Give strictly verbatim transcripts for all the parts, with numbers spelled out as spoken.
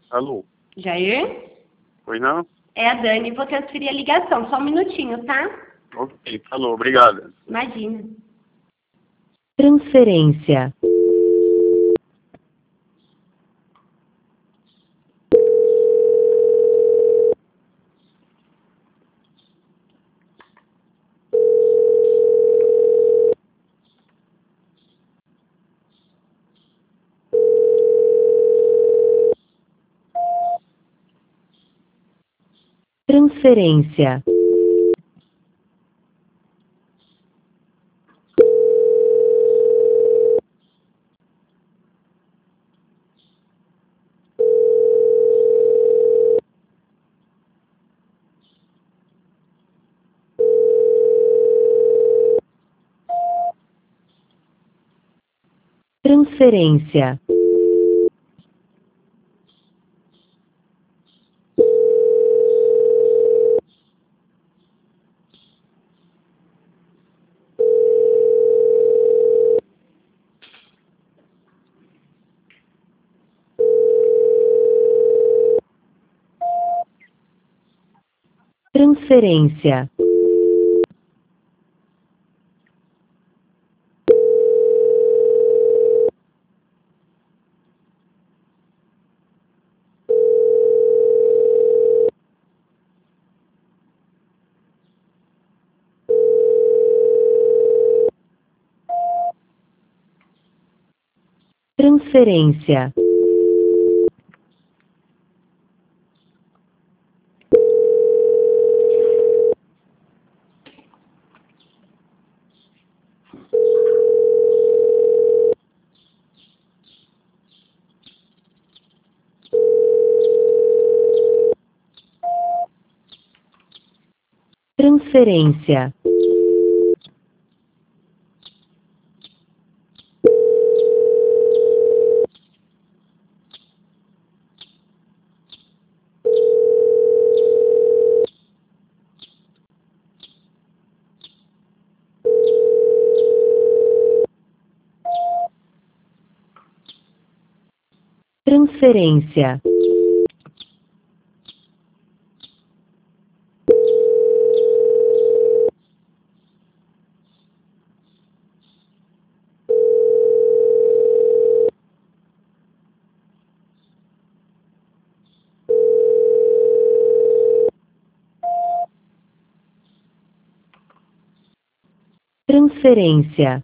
Alô? Jair? Oi, não? É a Dani, vou transferir a ligação. Só um minutinho, tá? Ok, falou, obrigada. Imagina. Transferência. Transferência. Transferência. Transferência. Transferência. Transferência. Transferência. Transferência.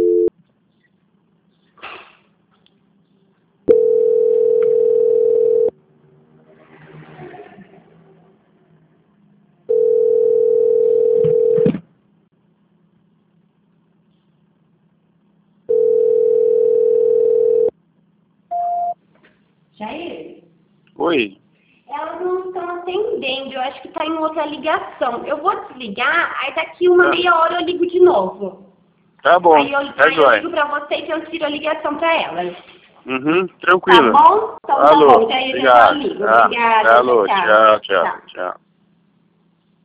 Jair? Oi? Elas não estão atendendo, eu acho que tá em outra ligação. Eu vou desligar, aí daqui uma Tá. meia hora eu ligo de novo. Tá bom, Aí eu, tá aí eu jóia. ligo pra você e transfiro a ligação pra elas. Uhum, Tá tranquilo. bom? Então Alô, tá bom, Jair, eu já obrigado. ligo. Ah, Obrigada, alô, tchau, tchau, tchau. tchau, tchau.